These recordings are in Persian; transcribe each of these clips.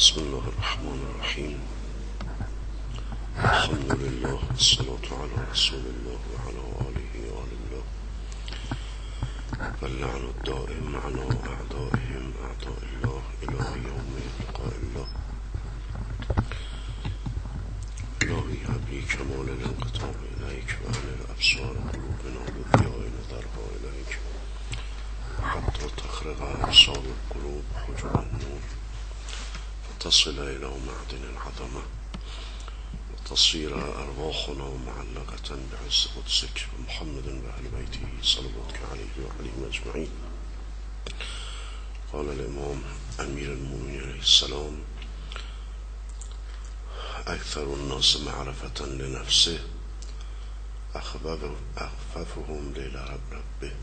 بسم الله الرحمن الرحیم. الحمد لله والصلاة على رسول الله وعلى آله آل الله واللعن الدائم على أعدائهم أعداء الله إلى يوم لقاء الله. إلهي هب لي كمال الانقطاع إليك وأهل الأبصار قلوبنا بالضياء نظرها إليك حتى تخرق أبصار القلوب حجب النور تصل إلى معدن العظمة وتصير أرواحنا معلقة بعز قدسك ومحمد وأهل بيته صلواتك عليه وعليهم أجمعين. قال الإمام أمير المؤمنين عليه السلام: أكثر الناس معرفة لنفسه أخففهم لربه.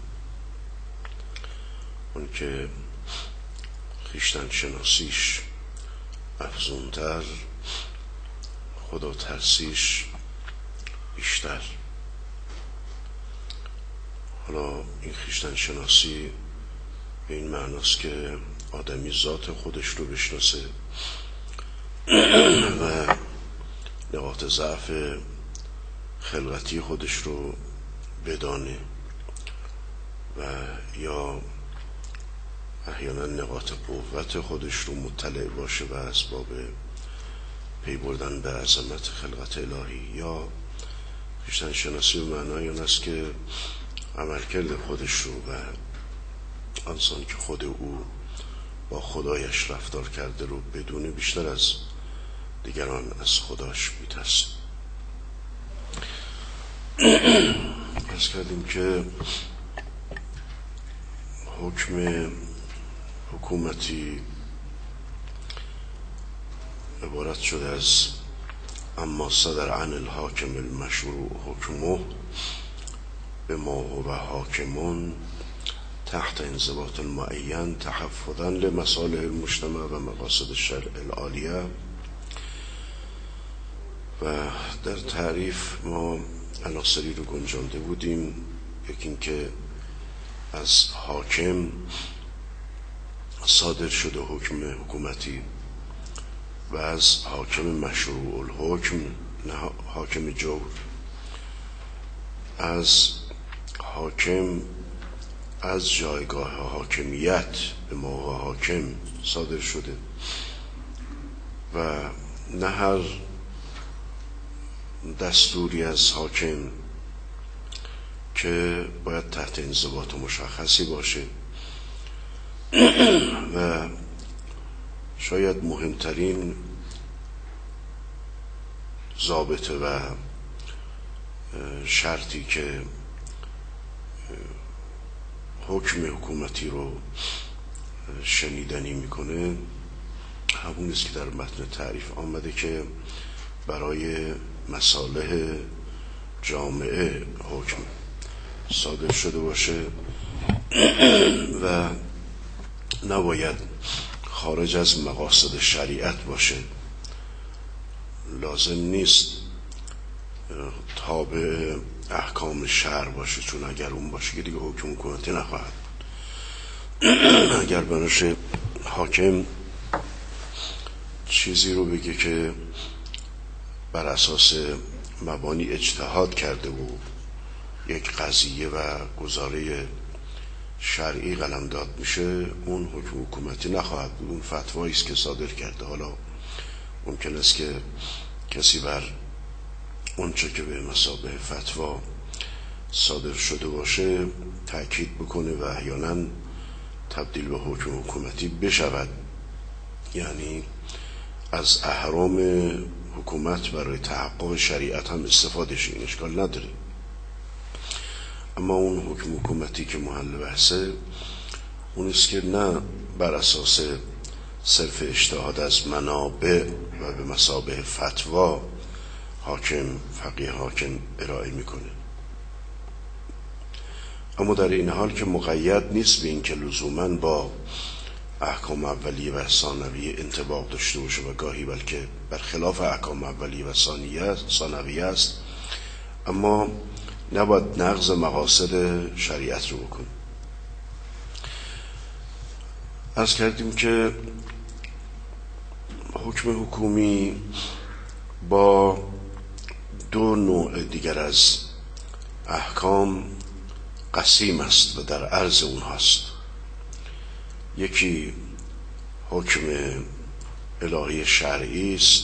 اون که خویشتن شناسیش افزونتر، خدا ترسیش بیشتر. حالا این خویشتن شناسی به این معناست که آدمی ذات خودش رو بشناسه و نقاط ضعف خلقتی خودش رو بدانه و یا احیانا نقاط قوت خودش رو مطلع باشه و اسباب پی بردن به عظمت خلقت الهی، یا خویشتن شناسی به معنای اون است که عملکرد خودش رو و آنسان که خود او با خدایش رفتار کرده رو بدونه بیشتر از دیگران از خداش میترسه. عرض کردیم که حکم حکومتی عبارت شده از اما صدر عن الحاکم المشروع حکمه بما هو حاکمون تحت انضباط معین تحفظا لمصالح المجتمع و مقاصد الشرع العالیه. و در تعریف ما عناصری رو گنجانده بودیم. یکی این که از حاکم صادر شده حکم حکومتی و از حاکم مشروع الحکم، نه حاکم جور، از حاکم از جایگاه حاکمیت به ما حاکم صادر شده و نه هر دستوری از حاکم که باید تحت انضباط مشخصی باشه و شاید مهمترین ضابطه و شرطی که حکم حکومتی رو شنیدنی میکنه همون است که در متن تعریف آمده که برای مصالح جامعه حکم صادر شده باشه و نباید خارج از مقاصد شریعت باشه. لازم نیست تابع احکام شرع باشه، چون اگر اون باشه که دیگه حکم حکومتی نخواهد. اگر بناشه حاکم چیزی رو بگه که بر اساس مبانی اجتهاد کرده و یک قضیه و گزاره شرعی قلمداد میشه، اون حکم حکومتی نخواهد بود، اون فتوایی است که صادر کرده. حالا ممکن است که کسی بر اون چه که به مثابه فتوا صادر شده باشه تأکید بکنه و احیانا تبدیل به حکم حکومتی بشود، یعنی از اهرام حکومت برای تحقق شریعت هم استفاده شه، این اشکال نداره. اما اون حکم حکومتی که محل بحثه اون است که نه بر اساس صرف اجتهاد از منابع و به مثابه فتوا حاکم فقیه حاکم ارائه میکنه، اما در این حال که مقید نیست به این که لزوماً با احکام اولیه و ثانویه انطباق داشته باشه و گاهی بلکه برخلاف احکام اولیه و ثانویه است، اما نباید نقض مقاصد شریعت رو بکنه. عرض کردیم که حکم حکومی با دو نوع دیگر از احکام قسیم است و در عرض اونهاست. یکی حکم الهی شرعی است،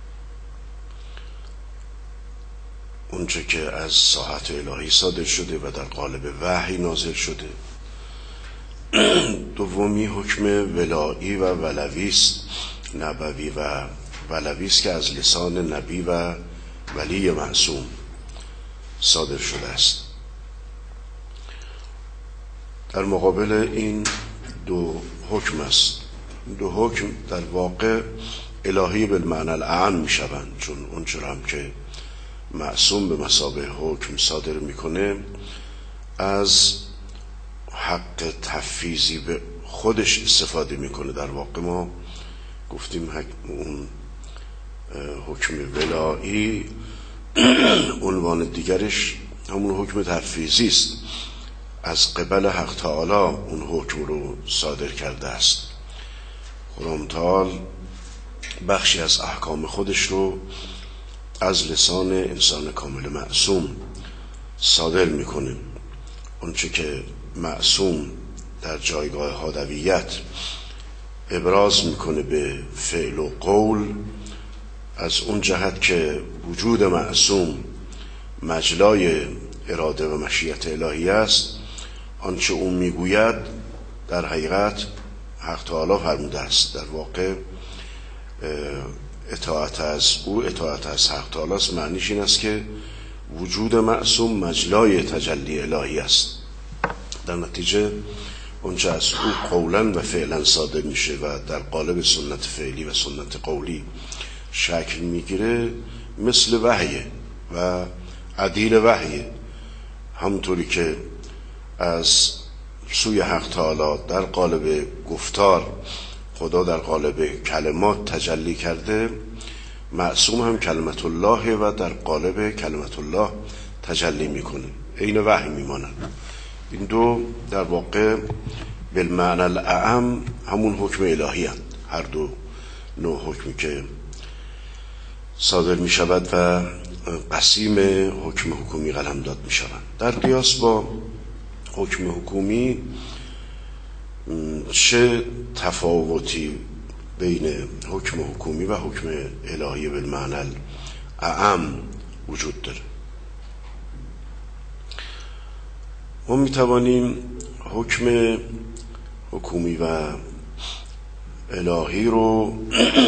اونچه که از ساحت الهی صادر شده و در قالب وحی نازل شده. دومی حکم ولایی و ولوی است، نبوی و ولوی است که از لسان نبی و ولی معصوم صادر شده است. در مقابل این دو حکم است. دو حکم در واقع الهی بالمعنی الاعم می شوند، چون اونچه هم که معصوم به مثابه حکم صادر میکنه از حق تفویضی به خودش استفاده میکنه. در واقع ما گفتیم اون حکم ولایی عنوان دیگرش همون حکم تفویضی است، از قبل حق تعالی اون حکم رو صادر کرده است. خدا متعال بخشی از احکام خودش رو از لسان انسان کامل معصوم صادر میکنه. اونچه که معصوم در جایگاه هادویت ابراز میکنه به فعل و قول، از اون جهت که وجود معصوم مجلای اراده و مشیت الهی است، آنچه اون میگوید در حقیقت حق تعالی فرموده است. در واقع اطاعت از او اطاعت از حق تعالی است. معنیش این است که وجود معصوم مجلای تجلی الهی است. در نتیجه اونچه از او قولا و فعلا صادر میشه و در قالب سنت فعلی و سنت قولی شکل میگیره مثل وحیه و عدیل وحیه. همونطوری که از سوی حق تعالی در قالب گفتار خدا در قالب کلمات تجلی کرده، معصوم هم کلمت الله و در قالب کلمت الله تجلی میکنه، عین وحی میمانند. این دو در واقع بالمعنی الاعم همون حکم الهی هست. هر دو نوع حکمی که صادر می شود و قسیم حکم حکومی قلمداد می شود. در قیاس با حکم حکومی چه تفاوتی بین حکم حکومی و حکم الهی بالمعنی الاعم وجود داره؟ ما می توانیم حکم حکومی و الهی رو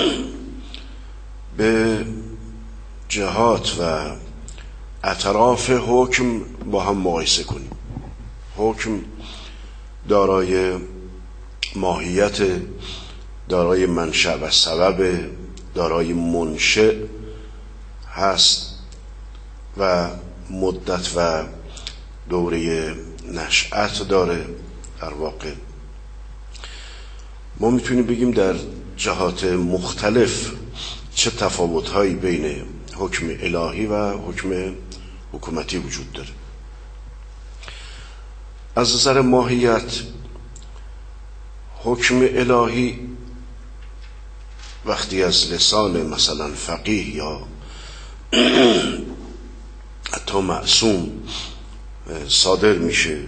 به جهات و اطراف حکم با هم مقایسه کنیم. حکم دارای ماهیت، دارای منشأ و سبب، دارای منشأ هست و مدت و دوره نشأت داره. در واقع ما میتونیم بگیم در جهات مختلف چه تفاوت‌هایی بین حکم الهی و حکم حکومتی وجود داره. از نظر ماهیت حکم الهی وقتی از لسان مثلا فقیه یا حتی معصوم صادر میشه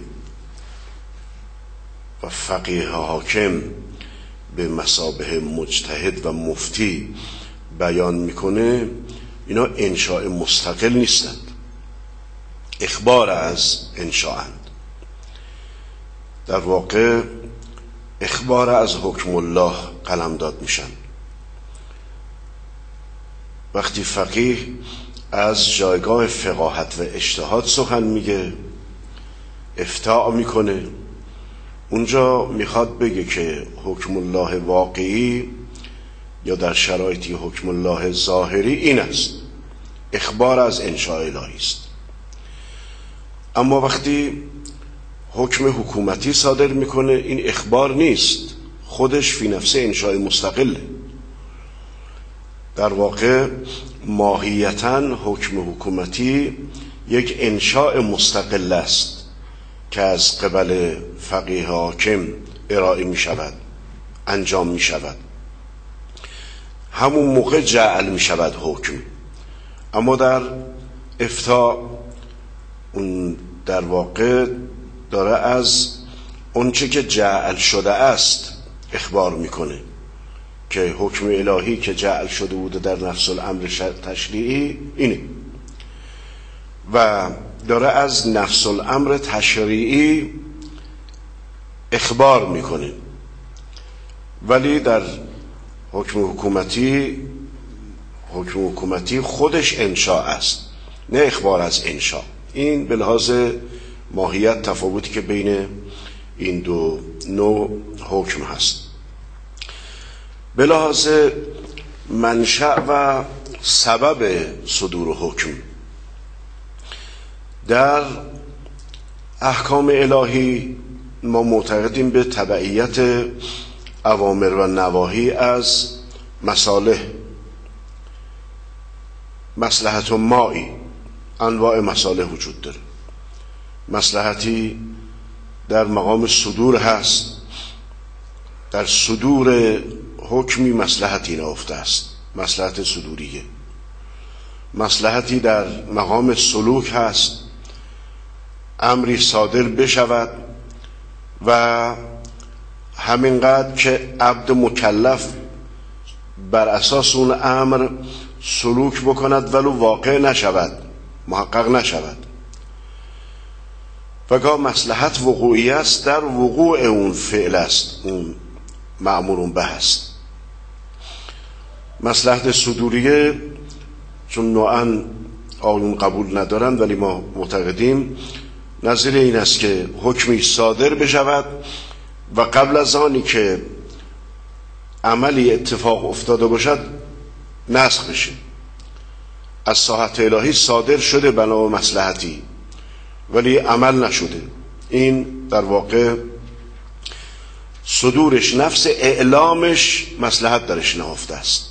و فقیه حاکم به مثابه مجتهد و مفتی بیان میکنه، اینا انشاء مستقل نیستند، اخبار از انشاءند. در واقع اخبار از حکم الله قلمداد میشن. وقتی فقیه از جایگاه فقاهت و اجتهاد سخن میگه، افتاء میکنه، اونجا میخواد بگه که حکم الله واقعی یا در شرایطی حکم الله ظاهری این است، اخبار از انشاء الهی است. اما وقتی حکم حکومتی صادر میکنه، این اخبار نیست، خودش فی نفسه انشاء مستقله. در واقع ماهیتاً حکم حکومتی یک انشاء مستقل است که از قبل فقیه حاکم ارائه می شود، انجام می شود. همون موقع جعل می شود حکم. اما در افتاء اون در واقع داره از اون چه که جعل شده است اخبار میکنه که حکم الهی که جعل شده بوده در نفس الامر تشریعی اینه، و داره از نفس الامر تشریعی اخبار میکنه. ولی در حکم حکومتی خودش انشاء است، نه اخبار از انشاء. این به لحاظ ماهیت تفاوتی که بین این دو نوع حکم هست. به لحاظ منشأ و سبب صدور حکم، در احکام الهی ما معتقدیم به تبعیت اوامر و نواهی از مصالح، مصلحت و مائی، انواع مصالح وجود داره. مصلحتی در مقام صدور هست، در صدور حکمی مصلحتی نهفته است، مصلحت صدوریه. مصلحتی در مقام سلوک هست، امری صادر بشود و همینقدر که عبد مکلف بر اساس اون امر سلوک بکند ولو واقع نشود، محقق نشود. و گاه مصلحت وقوعی است، در وقوع اون فعل است، اون مأمور به است. مصلحت صدوریه چون نوعاً آیون قبول ندارند، ولی ما معتقدیم نظیر این است که حکمی صادر بشود و قبل از آنی که عملی اتفاق افتاده باشد نسخ بشه. از ساحت الهی صادر شده بنا به مصلحتی ولی عمل نشده، این در واقع صدورش، نفس اعلامش مصلحت درش نهفته است.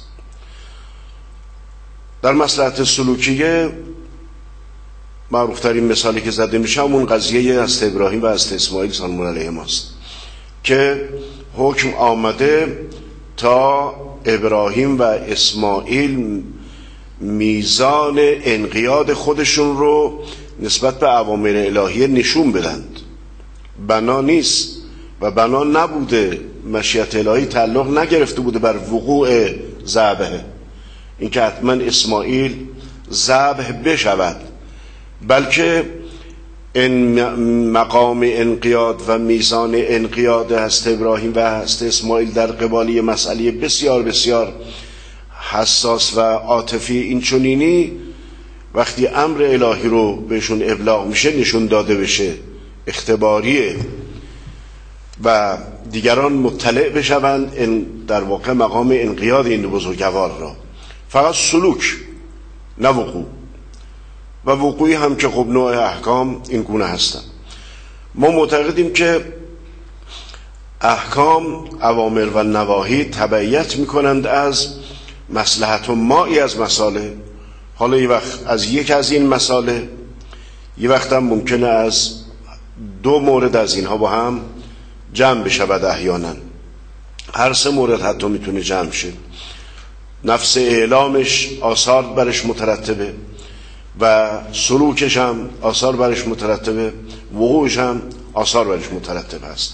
در مصلحت سلوکیه معروفترین مثالی که زده میشه همون قضیه از ابراهیم و از اسماعیل سلام علیهم است که حکم آمده تا ابراهیم و اسماعیل میزان انقیاد خودشون رو نسبت به اوامر الهیه نشون بدند. بنا نیست و بنا نبوده، مشیت الهی تعلق نگرفته بوده بر وقوع ذبح، اینکه حتما اسماعیل ذبح بشود، بلکه این مقام انقیاد و میزان انقیاد هست ابراهیم و هست اسماعیل در قبالی مسئله بسیار بسیار حساس و عاطفی این چنینی وقتی امر الهی رو بهشون ابلاغ میشه نشون داده بشه، اختباریه و دیگران مطلع بشوند در واقع مقام انقیاد این بزرگوار را. فقط سلوک نه وقوع، و وقوعی هم که خب نوع احکام این گونه هستن. ما معتقدیم که احکام، اوامر و نواهی تبعیت میکنند از مصلحت و مائی از مصالح. حالا یه وقت از یک از این مصالح، یه وقت هم ممکنه از دو مورد از اینها با هم جمع بشود. احیانا هر سه مورد حتی میتونه جمع شه. نفس اعلامش آثار برش مترتبه و سلوکش هم آثار برش مترتبه، وقوعش هم آثار برش مترتب است.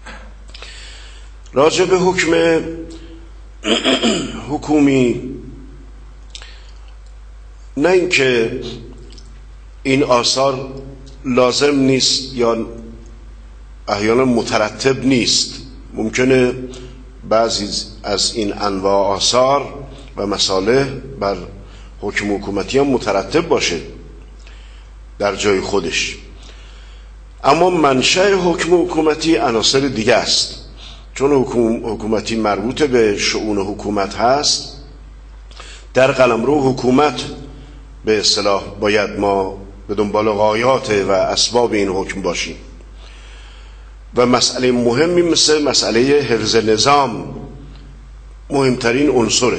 راجع به حکم حکومی، نه اینکه این آثار لازم نیست یا احیانا مترتب نیست، ممکنه بعضی از این انواع آثار و مصالح بر حکم حکومتی هم مترتب باشه در جای خودش، اما منشأ حکم حکومتی عناصر دیگه است. چون حکم حکومتی مربوط به شؤون حکومت هست، در قلمرو حکومت به اصطلاح باید ما به دنبال غایات و اسباب این حکم باشیم و مسئله مهمی مثل مسئله حفظ نظام مهمترین عنصره.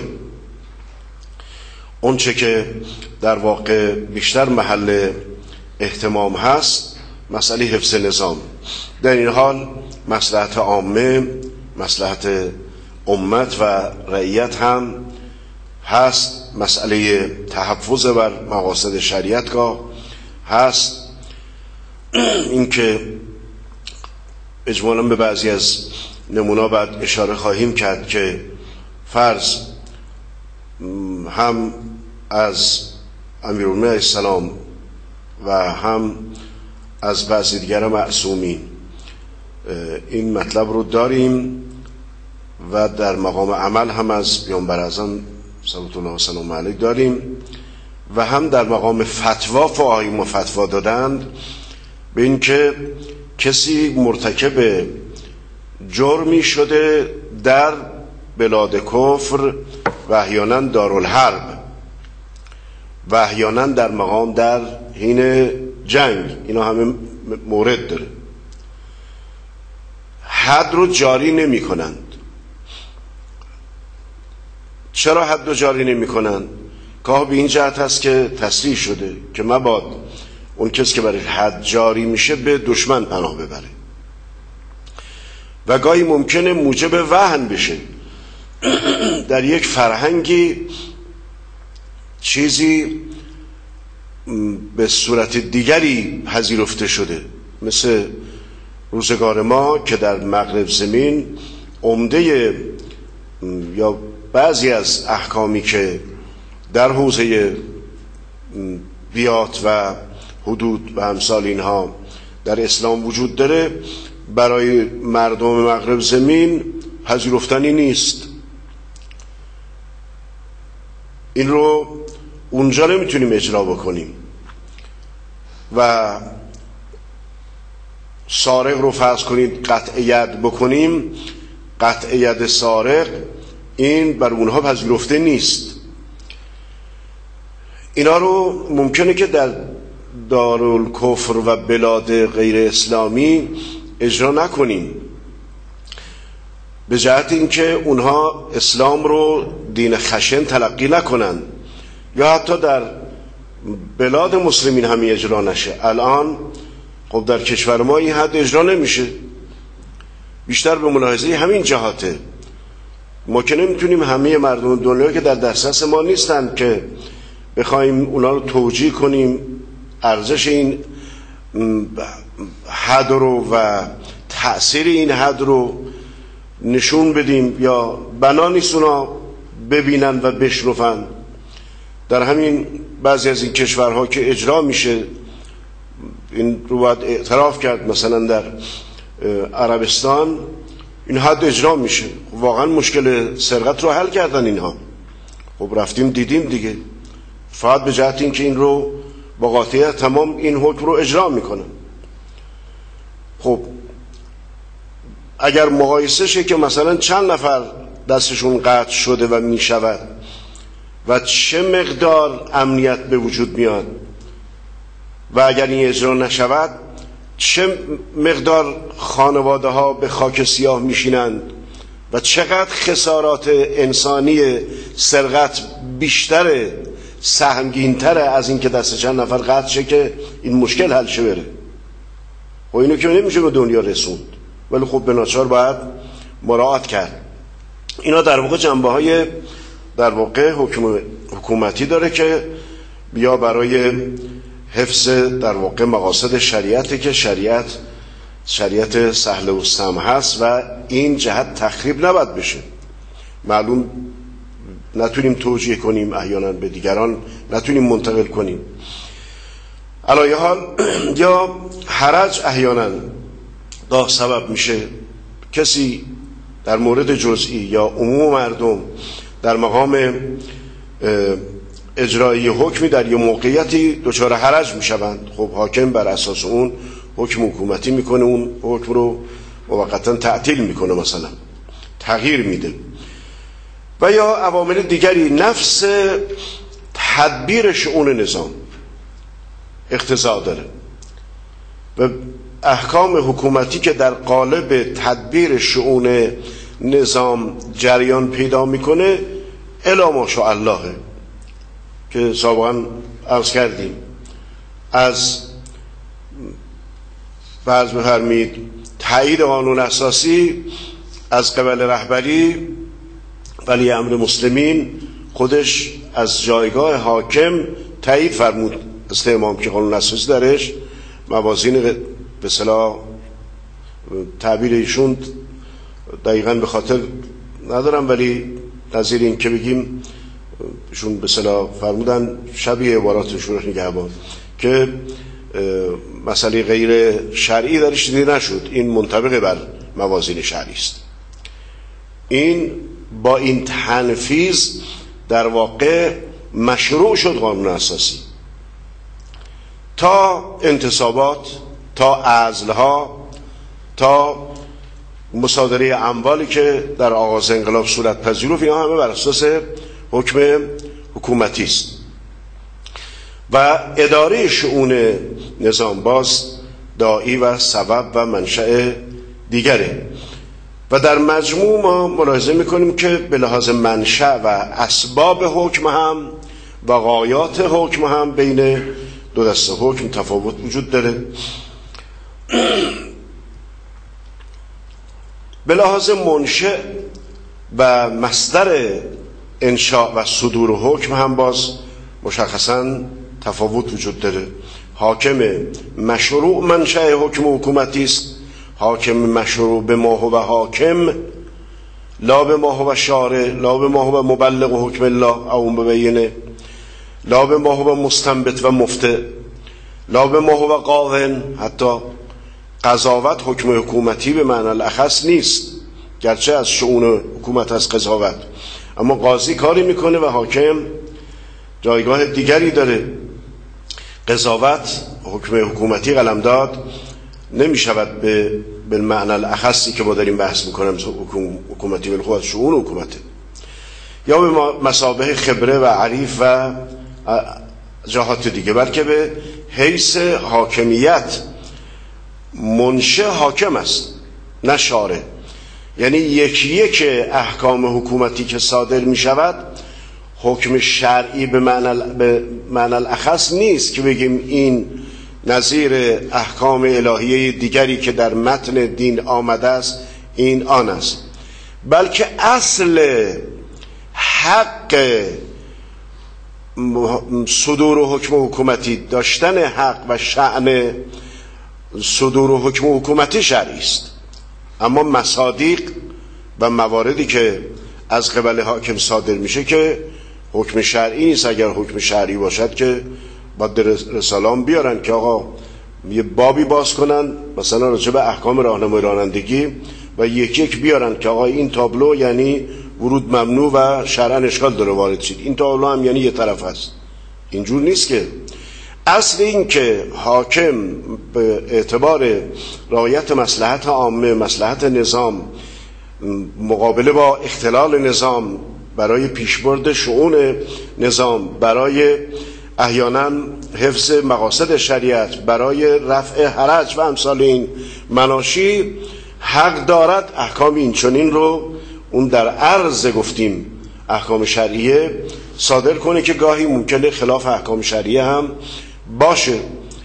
اون چه که در واقع بیشتر محل اهتمام هست مسئله حفظ نظام. در این حال مصلحت عامه، مصلحت امت و رعیت هم هست مسئله تحفظ بر مقاصد شریعتگاه، هست اینکه اجمالاً به بعضی از نمونا بعد اشاره خواهیم کرد که فرض هم از امیرالمومنین علیه السلام و هم از بعضی دیگر معصومین این مطلب رو داریم و در مقام عمل هم از پیامبر اعظم صلوات الله و سلام علیه داریم و هم در مقام فتوا فقهای فتوا دادند به این که کسی مرتکب جرمی شده در بلاد کفر و احیانا دارالحرب و احیانا در مقام در حین جنگ، اینا همه مورد داره، حد رو جاری نمی کنند. چرا حد رو جاری نمی کنند؟ گاه به این جهت هست که تصریح شده که مباد اون کسی که برای حد جاری میشه به دشمن پناه ببره و گاهی ممکنه موجب وهن بشه. در یک فرهنگی چیزی به صورت دیگری پذیرفته شده، مثل روزگار ما که در مغرب زمین عمده یا بعضی از احکامی که در حوزه بیات و حدود و امثال اینها در اسلام وجود داره، برای مردم مغرب زمین پذیرفتنی نیست. این رو اونجا نمیتونیم اجرا بکنیم و سارق رو فرض کنید قطع ید بکنیم، قطع ید سارق این بر اونها پذیرفته نیست. اینا رو ممکنه که در دارالکفر و بلاد غیر اسلامی اجرا نکنیم، به جهت اینکه اونها اسلام رو دین خشن تلقی نکنن، یا حتی در بلاد مسلمین همین اجرا نشه. الان خب در کشور ما این حد اجرا نمیشه، بیشتر به ملاحظه همین جهاته. ما که نمیتونیم همه مردم دنیا که در دسترس ما نیستن که بخوایم اونا رو توجیه کنیم، ارزش این حد رو و تأثیر این حد رو نشون بدیم، یا بنا نیست اونا ببینن و بشنفن. در همین بعضی از این کشورها که اجرا میشه، این رو باید اعتراف کرد، مثلا در عربستان این حد اجرا میشه، واقعا مشکل سرقت رو حل کردن اینها. خب رفتیم دیدیم دیگه، فقط به جهت این که این رو با قاطعیت تمام این حکم رو اجرا میکنن. خب اگر مقایسه شه که مثلا چند نفر دستشون قطع شده و میشود و چه مقدار امنیت به وجود میاد، و اگر این اجرا نشود چه مقدار خانواده ها به خاک سیاه میشینند و چقدر خسارات انسانی سرقت بیشتره، سهمگین‌تره از این که دست چند نفر قطع شه که این مشکل حل شه بره. و اینو که نمیشه به دنیا رسوند، ولی خب به ناچار باید مراعات کرد. اینا در واقع جنبه های در واقع حکومتی داره که بیا برای حفظ در واقع مقاصد شریعته که شریعت سهل و سمح هست و این جهت تخریب نباید بشه. معلوم نتونیم توجیه کنیم، احیانا به دیگران نتونیم منتقل کنیم. علایه حال یا حرج احیانا دا سبب میشه کسی در مورد جزئی یا عموم مردم در مقام اجرایی حکمی در یه موقعیتی دچار حرج میشوند. خب حاکم بر اساس اون حکم حکومتی میکنه، اون حکم رو موقتا تعطیل میکنه، مثلا تغییر میده. و یا عوامل دیگری نفس تدبیر شؤون نظام اقتضا داره و احکام حکومتی که در قالب تدبیر شؤون نظام جریان پیدا میکنه الا ماشاءالله که سابقا عرض کردیم، از فرض بفرمید تایید قانون اساسی از قبل رهبری ولی امر مسلمین، خودش از جایگاه حاکم تایید فرمود است امام که قانون اساسی درش موازین به اصطلاح تعبیر ایشون دقیقاً به خاطر ندارم، ولی نظیر این که بگیم ایشون به اصطلاح فرمودن شبیه عبارات شورای نگهبان که مسئله غیر شرعی درش دیده نشد، این منطبق بر موازین شرعی است. این با این تنفیذ در واقع مشروع شد قانون اساسی تا انتصابات، تا عزلها، تا مصادره اموالی که در آغاز انقلاب صورت پذیرفت، اینا همه بر اساس حکم حکومتی است و اداره شؤون نظام باز داعی و سبب و منشأ دیگره. و در مجموع ما ملاحظه میکنیم که به لحاظ منشأ و اسباب حکم هم و غایات حکم هم بین دو دسته حکم تفاوت وجود داره. به لحاظ منشأ و مصدر انشاء و صدور حکم هم باز مشخصاً تفاوت وجود داره. حاکم مشروع منشأ حکم حکومتی است، حاکم مشروع به ما هو حاکم لا به ما هو شارع، لا به ما هو مبلغ حکم الله او مبینه، لا به ما هو مستنبط و مفتع، لا به ما هو قاضٍ. حتی قضاوت حکم حکومتی به معنی الاخص نیست، گرچه از شؤون حکومت از قضاوت، اما قاضی کاری میکنه و حاکم جایگاه دیگری داره. قضاوت حکم حکومتی قلمداد نمی شود به معنی الاخصی که ما داریم بحث میکنیم حکومتی، بلکه از شؤون حکومته، یا به مثابه خبره و عریف و جهات دیگه، بلکه به حیث حاکمیت منشأ حاکم است نه شارع. یعنی یکی یک احکام حکومتی که صادر می شود حکم شرعی به معنی الاخص نیست که بگیم این نظیر احکام الهیه دیگری که در متن دین آمده است این آن است، بلکه اصل حق صدور حکم حکومتی، داشتن حق و شأن صدور حکم حکومتی شرعی است. اما مصادیق و مواردی که از قبل حاکم صادر میشه که حکم شرعی نیست. اگر حکم شرعی باشد که باید رسالان بیارن که آقا یه بابی باز کنن مثلا راجع به احکام راهنمای رانندگی و یک یک بیارن که آقا این تابلو یعنی ورود ممنوع و شرعاً اشکال داره وارد شید، این تابلو هم یعنی یه طرف است. اینجور نیست که اصل این که حاکم به اعتبار رعایت مصلحت عامه، مصلحت نظام، مقابله با اختلال نظام، برای پیشبرد شؤون نظام، برای احیانا حفظ مقاصد شریعت، برای رفع حرج و امثال این مناشی، حق دارد احکام این چنین رو اون در عرض گفتیم احکام شرعیه صادر کنه که گاهی ممکنه خلاف احکام شرعیه هم باشه.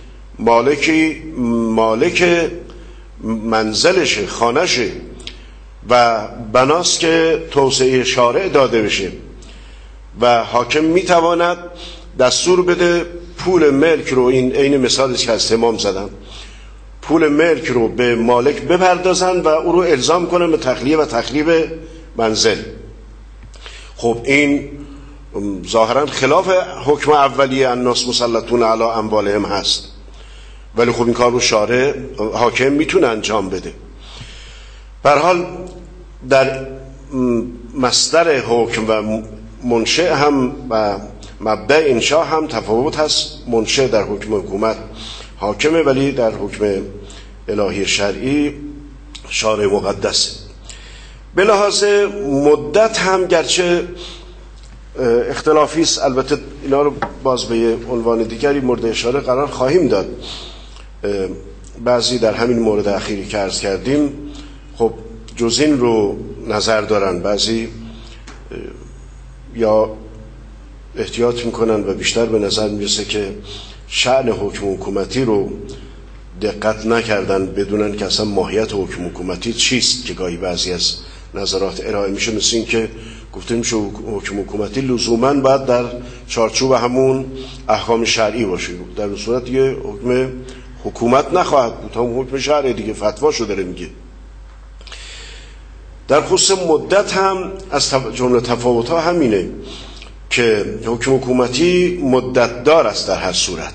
مالک منزلشه، خانشه و بناست که توسعه شارع داده بشه و حاکم میتواند دستور بده پول ملک رو، این عین مثالی که از تمام زدم، پول ملک رو به مالک بپردازن و او رو الزام کنن به تخلیه و تخریب منزل. خب این ظاهرا خلاف حکم اولیه الناس مسلطون علی اموالهم هست، ولی خب این کار رو شارع حاکم میتونه انجام بده. به هر حال در مصدر حکم و منشأ هم و مبدأ انشاء هم تفاوت هست. منشأ در حکم حکومت حاکمه، ولی در حکم الهی شرعی شارع مقدسه. به لحاظ مدت هم گرچه اختلافی است، البته اینا رو باز به عنوان دیگری مورد اشاره قرار خواهیم داد. بعضی در همین مورد اخیری که عرض کردیم خب جز این رو نظر دارن، بعضی یا احتیاط میکنن و بیشتر به نظر میرسه که شأن حکم حکومتی رو دقت نکردن، بدونن که اصلا ماهیت حکم حکومتی چیست، که گاهی بعضی از نظرات ارائه میشه مثل این که گفته میشه حکم حکومتی لزوما باید در چارچوب همون احکام شرعی باشه، در اون صورت دیگه حکم حکومت نخواهد بود، هم حکم شرعی دیگه، فتواشو داره میگه. در خصوص مدت هم از جمله تفاوت‌ها همینه که حکم حکومتی مدت دار است در هر صورت.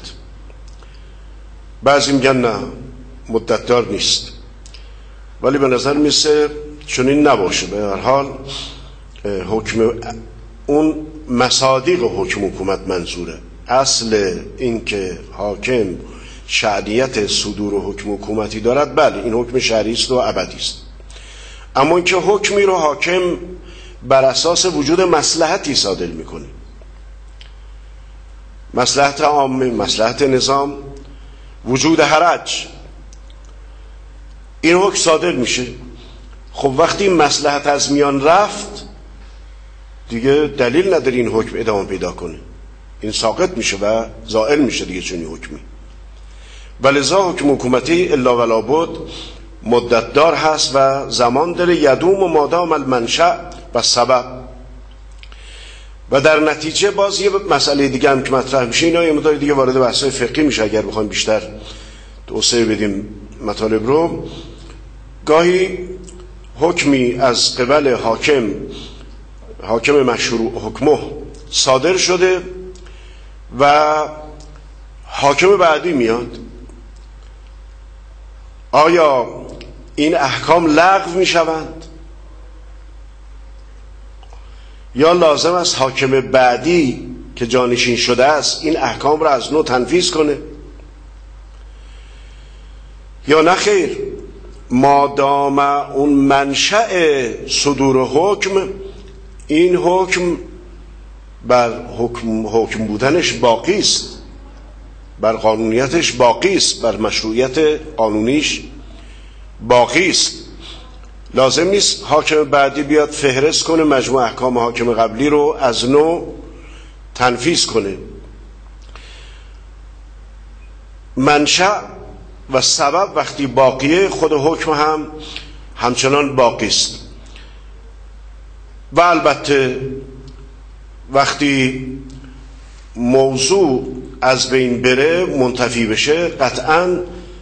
بعضی میگن نه مدت دار نیست، ولی به نظر میسه چنین نباشه. به هر حال حکم اون مصادیق حکم حکومت منظوره. اصل این که حاکم شرعیت صدور و حکم حکومتی دارد، بله این حکم شرعی است و ابدی است. اما اینکه حکمی رو حاکم بر اساس وجود مصلحتی صادر میکنه، مصلحت عامه، مصلحت نظام، وجود حرج، این حکم صادر میشه. خب وقتی مصلحت از میان رفت دیگه دلیل نداره این حکم ادامه پیدا کنه، این ساقط میشه و زائل میشه دیگه چنین حکمی. ولذا حکم حکومتی الا ولا بد مدت دار هست و زمان داره، یدوم و مادام المنشأ و سبب. و در نتیجه باز یه مسئله دیگه هم که مطرح میشه، اینا یه مقدار دیگه وارد بحث‌های فقهی میشه اگر بخوایم بیشتر توسعه بدیم مطالب رو. گاهی حکمی از قبل حاکم مشروع حکمه صادر شده و حاکم بعدی میاد، آیا این احکام لغو میشوند یا لازم است حاکم بعدی که جانشین شده است این احکام را از نو تنفیذ کنه یا نه خیر؟ مادام اون منشأ صدور حکم، این حکم بر حکم بودنش باقی است، بر قانونیتش باقی است، بر مشروعیت قانونیش باقی است. لازم نیست حاکم بعدی بیاد فهرست کنه مجموع احکام حاکم قبلی رو از نو تنفیذ کنه. منشأ و سبب وقتی باقیه، خود حکم هم همچنان باقی است. و البته وقتی موضوع از بین بره، منتفی بشه، قطعاً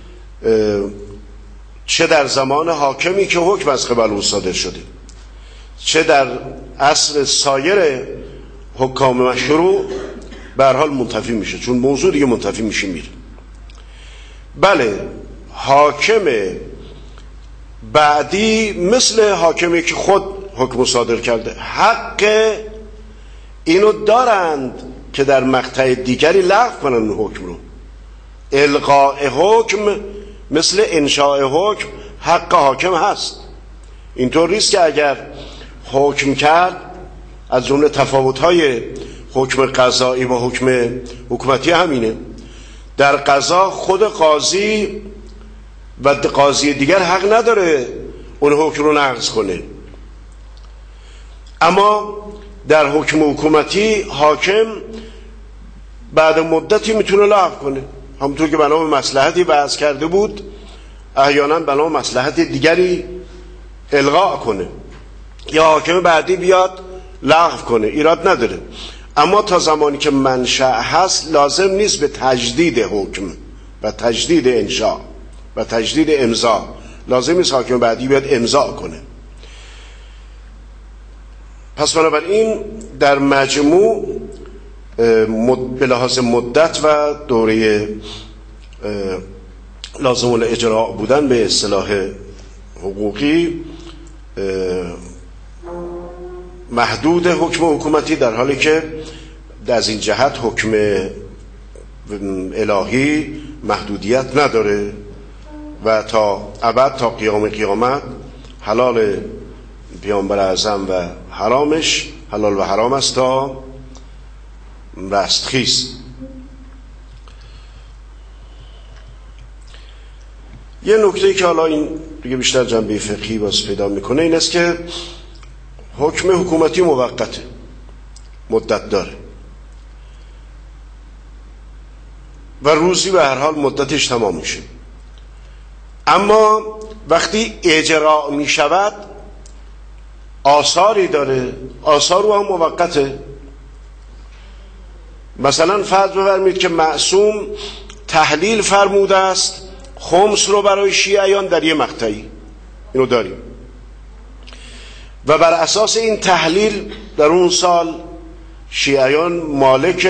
چه در زمان حاکمی که حکم از قبل او صادر شده، چه در عصر سایر حکام مشروع، به هر حال منتفی میشه، چون موضوع دیگه منتفی میشه میره. بله حاکم بعدی مثل حاکمی که خود حکم صادر کرده حق اینو دارند که در مقطع دیگری لغو کنن اون حکم رو. الغاء حکم مثل انشاء حکم حق حاکم هست. اینطور نیست که اگر حکم کرد، از جمله تفاوت‌های حکم قضایی و حکم حکومتی همینه، در قضا خود قاضی و قاضی دیگر حق نداره اون حکم رو نقض کنه، اما در حکم حکومتی حاکم بعد مدتی میتونه لغو کنه، همونطور که بنا به مصلحتی بحث کرده بود احیانا بنا به مصلحت دیگری الغا کنه یا حاکم بعدی بیاد لغو کنه، ایراد نداره. اما تا زمانی که منشأ هست لازم نیست به تجدید حکم و تجدید انشاء و تجدید امضا، لازم نیست حاکم بعدی بیاد امضا کنه. پس بنابراین در مجموع به لحاظ مدت و دوره لازم الاجراء بودن به اصطلاح حقوقی محدود حکم حکومتی، در حالی که از این جهت حکم الهی محدودیت نداره و تا ابد، تا قیام قیامت حلال پیامبر اعظم و حرامش حلال و حرام است تا رستخیز. یه نکته که حالا این دیگه بیشتر جنبه فقهی باز پیدا میکنه این است که حکم حکومتی موقته، مدت داره و روزی به هر حال مدتش تمام میشه، اما وقتی اجرا میشود آثاری داره، آثار رو هم موقته. مثلا فرض بفرمایید که معصوم تحلیل فرموده است خمس رو برای شیعیان در یه مقطعی، اینو داریم، و بر اساس این تحلیل در اون سال شیعیان مالک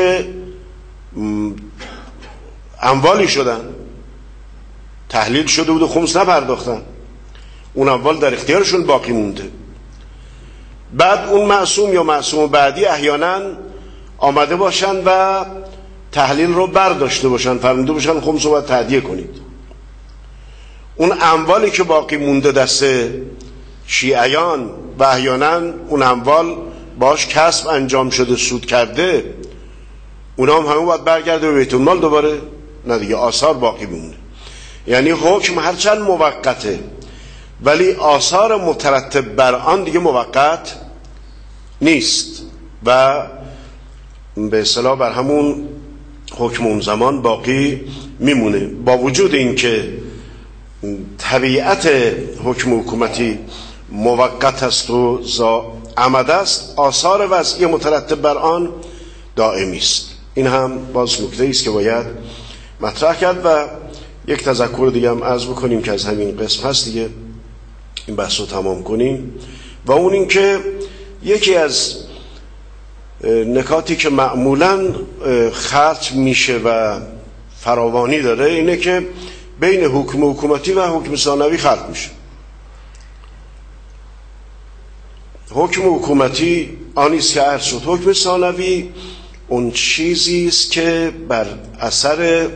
اموالی شدن، تحلیل شده بود و خمس نپرداختن، اون اموال در اختیارشون باقی مونده. بعد اون معصوم یا معصوم بعدی احیانا آمده باشن و تحلیل رو برداشته باشن، فرموده باشن خمس رو باید تهدیه کنید. اون اموالی که باقی مونده دست شیعیان و احیانا اون اموال باش کسب انجام شده، سود کرده، اونا هم همه باید برگرده به بیت المال دوباره؟ نه دیگه، آثار باقی مونده. یعنی حکم هرچند موقته ولی آثار مترتب بر آن دیگه موقت نیست و به اصطلاح بر همون حکم اون زمان باقی میمونه. با وجود اینکه طبیعت حکم حکومتی موقت است و عمد است، آثار وضعی مترتب بر آن دائمی است. این هم باز نکته است که باید مطرح کرد. و یک تذکر دیگه هم عرض بکنیم که از همین قسم هست دیگه این بحث رو تمام کنیم، و اون این که یکی از نکاتی که معمولاً خرج میشه و فراوانی داره اینه که بین حکم حکومتی و حکم ثانوی خلط میشه. حکم حکومتی آنیست که عرض شد، حکم ثانوی اون چیزی است که بر اثر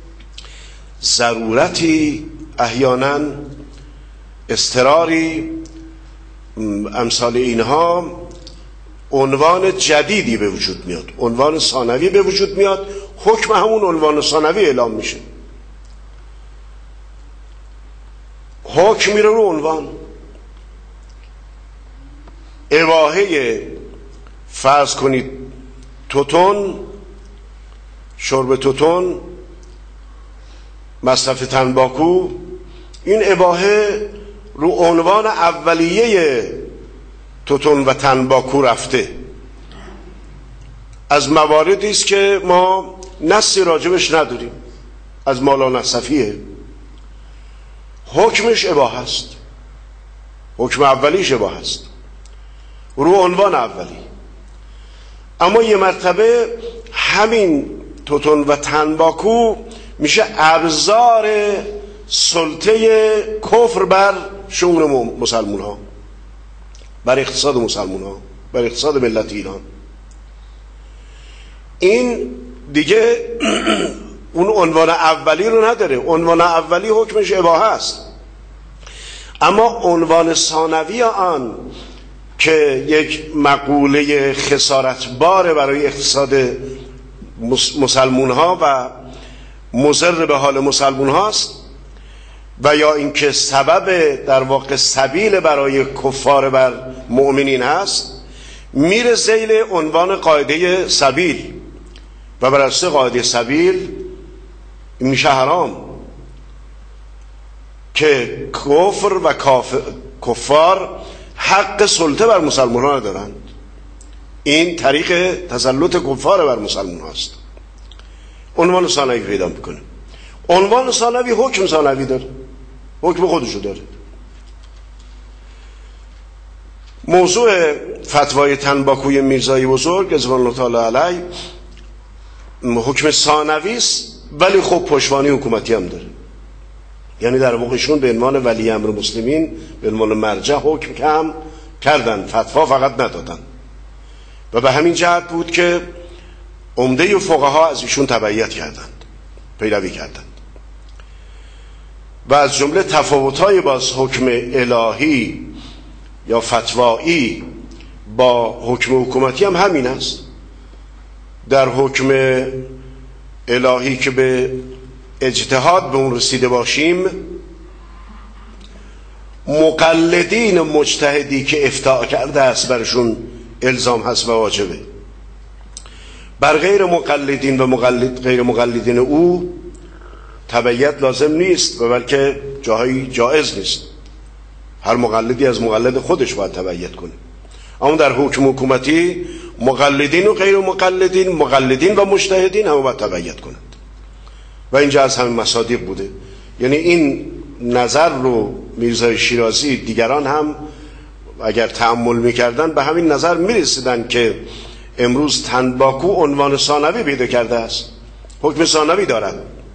ضرورتی، احیانا اضطراری، امثال اینها، عنوان جدیدی به وجود میاد، عنوان ثانوی به وجود میاد، حکم همون عنوان ثانوی اعلام میشه. حکم میره رو عنوان. اباحه فرض کنید توتون، شرب توتون، مصرف تنباکو، این اباحه رو عنوان اولیه توتون و تنباکو رفته. از مواردی است که ما نصی راجبش نداریم، از مالا نصفیه، حکمش اباحه است، حکم اولیش اباحه است رو عنوان اولی. اما یه مرتبه همین توتون و تنباکو میشه ابزار سلطه کفر بر شؤون مسلمون ها، بر اقتصاد مسلمون ها، بر اقتصاد ملت ایران. این دیگه اون عنوان اولی رو نداره. عنوان اولی حکمش اباحه است، اما عنوان ثانوی آن که یک مقوله خسارتبار برای اقتصاد مسلمون ها و مضر به حال مسلمون هاست، و یا اینکه سبب در واقع سبیل برای کفار بر مؤمنین هست، میره ذیل عنوان قاعده سبیل، و بر اساس قاعده سبیل میشه حرام که کفر و کفار حق سلطه بر مسلمان ها ندارند. این طریق تسلط کفار بر مسلمان هاست. عنوان ثانوی پیدا میکنه. عنوان ثانوی حکم ثانوی داره، حکم خودشو داره. موضوع فتوای تنباکوی میرزایی بزرگ رضوان الله تعالی علیه حکم ثانوی است، ولی خب پشتوانه حکومتی هم داره. یعنی در واقعشون به عنوان ولی امر مسلمین، به عنوان مرجع حکم کم کردن، فتوا فقط ندادن، و به همین جهت بود که عمده فقها از ایشون تبعیت کردند، پیروی کردند. و از جمله تفاوت‌های باز حکم الهی یا فتوایی با حکم حکومتی هم همین است. در حکم الهی که به اجتهاد به اون رسیده باشیم، مقلدین مجتهدی که افتاء کرده است برشون الزام هست و واجبه. بر غیر مقلدین و غیر مقلدین او تبعیت لازم نیست، و بلکه جاهایی جایز نیست. هر مقلدی از مقلد خودش باید تبعیت کنه. اما در حکم حکومتی مقلدین و غیر مقلدین، مقلدین و مجتهدین همه باید تبعیت کنند و اینجا از همین مصادیق بوده. یعنی این نظر رو میرزای شیرازی دیگران هم اگر تأمل میکردن به همین نظر میرسیدن که امروز تنباکو عنوان ثانوی پیدا کرده است، حکم ثانوی دارد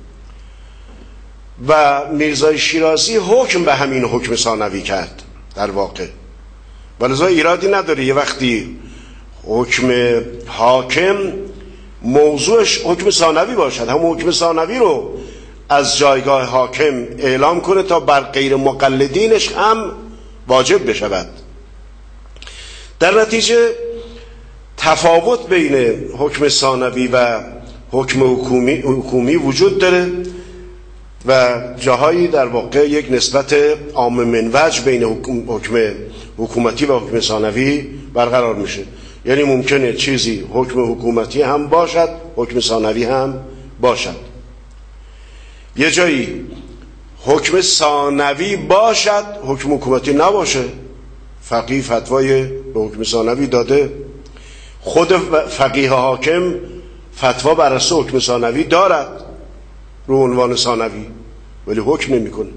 و میرزای شیرازی حکم به همین حکم ثانوی کرد در واقع. ولذا ایرادی نداره یه وقتی حکم حاکم موضوعش حکم ثانوی باشد، هم حکم ثانوی رو از جایگاه حاکم اعلام کنه تا بر غیر مقلدینش هم واجب بشود. در نتیجه تفاوت بین حکم ثانوی و حکم حکومی وجود داره و جاهایی در واقع یک نسبت عام منوج بین حکم حکومتی و حکم ثانوی برقرار میشه. یعنی ممکنه چیزی حکم حکومتی هم باشد، حکم ثانوی هم باشد. یه جایی حکم ثانوی باشد، حکم حکومتی نباشه. فقیه فتوای به حکم ثانوی داده، خود فقیه حاکم فتوا بر اساس حکم ثانوی دارد رو عنوان ثانوی، ولی حکم نمیکنه.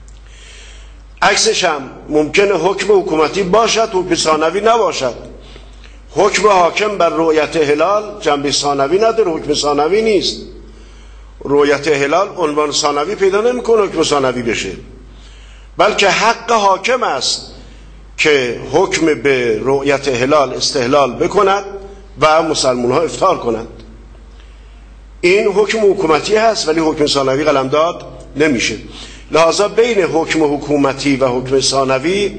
عکسش هم ممکنه حکم حکومتی باشد، حکم ثانوی نباشد. حکم حاکم بر رؤیت هلال جنبه ثانوی نداره، حکم ثانوی نیست. رؤیت هلال عنوان ثانوی پیدا نمیکنه حکم ثانوی بشه، بلکه حق حاکم است که حکم به رؤیت هلال استحلال بکند و مسلمان ها افطار کنند. این حکم حکومتی هست ولی حکم ثانوی قلمداد نمیشه. لذا بین حکم حکومتی و حکم ثانوی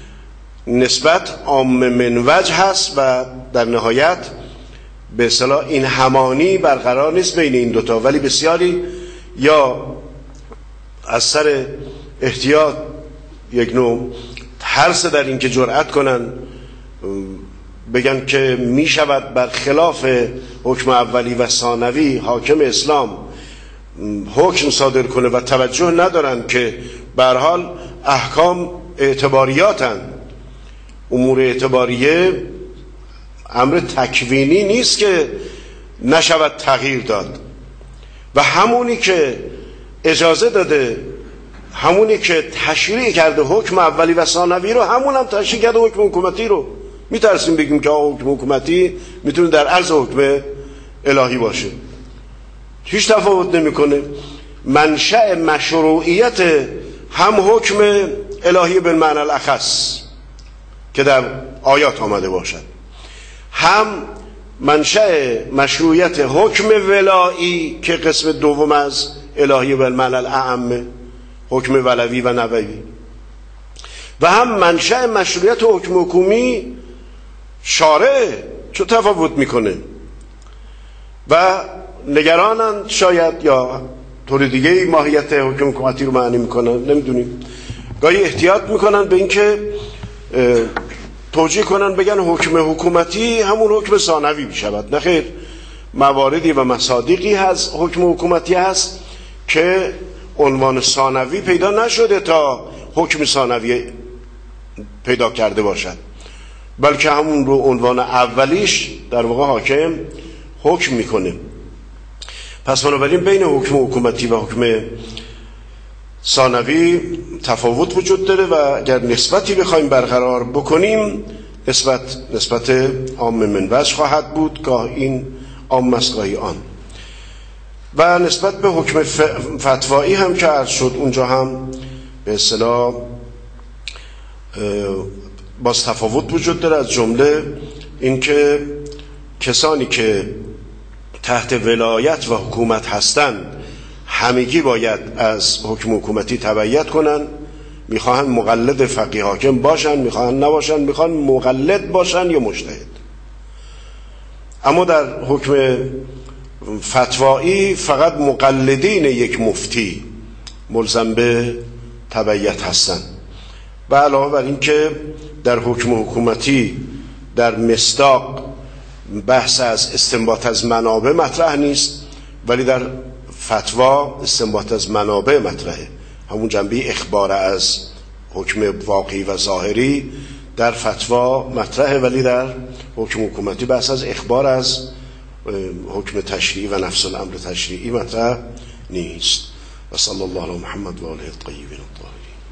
نسبت عام منوج هست و در نهایت به اصطلاح این همانی برقرار نیست بین این دوتا، ولی بسیاری یا از سر احتیاط یک نوع حرص در این که جرأت کنن بگن که می شود بر خلاف حکم اولی و ثانوی حاکم اسلام حکم صادر کنه و توجه ندارن که به هر حال احکام اعتباریاتن. امور اعتباریه امر تکوینی نیست که نشود تغییر داد و همونی که اجازه داده، همونی که تشریع کرده حکم اولی و ثانوی رو، همون هم تشریع کرده حکم حکومتی رو. میترسیم بگیم که حکم حکومتی میتونه در عرض حکم الهی باشه، هیچ تفاوت نمیکنه. منشأ مشروعیت هم حکم الهی بالمعنی الاخص که در آیات آمده باشد، هم منشأ مشروعیت حکم ولایی که قسم دوم از الهی بالمعنی الاعم، حکم ولوی و نبوی، و هم منشأ مشروعیت حکم حکومی شارع. چه تفاوت میکنه؟ و نگرانند شاید یا طور دیگه ماهیت حکم حکومتی رو معنی میکنن، نمیدونیم. گاهی احتیاط میکنن به اینکه توجیه کنن بگن حکم حکومتی همون حکم ثانوی بشود. نخیر، مواردی و مصادیقی هست حکم حکومتی هست که عنوان ثانوی پیدا نشده تا حکم ثانوی پیدا کرده باشد، بلکه همون رو عنوان اولیش در واقع حاکم حکم میکنه. پس بنابراین بین حکم حکومتی و حکم ثانوی تفاوت وجود داره و اگر نسبتی بخوایم برقرار بکنیم نسبت عام منوج خواهد بود، گاه این عام است گاهی آن. و نسبت به حکم فتوایی هم که عرض شد، اونجا هم به اصطلاح باز تفاوت وجود داره. از جمله اینکه کسانی که تحت ولایت و حکومت هستند همگی باید از حکم حکومتی تبعیت کنن، میخواهن مقلد فقیه حاکم باشن، میخواهن نباشن، میخواهن مقلد باشن یا مجتهد. اما در حکم فتوایی فقط مقلدین یک مفتی ملزم به تبعیت هستند. و علاوه بر این که در حکم حکومتی در مصداق بحث از استنباط از منابع مطرح نیست، ولی در فتوا استنباط از منابع مطرحه. همون جنبه اخبار از حکم واقعی و ظاهری در فتوا مطرحه، ولی در حکم حکومتی بحث از اخبار از حکم تشریعی و نفس الامر تشریعی مطرح نیست. و صلی الله علی محمد و آله الطیبین الطاهرین.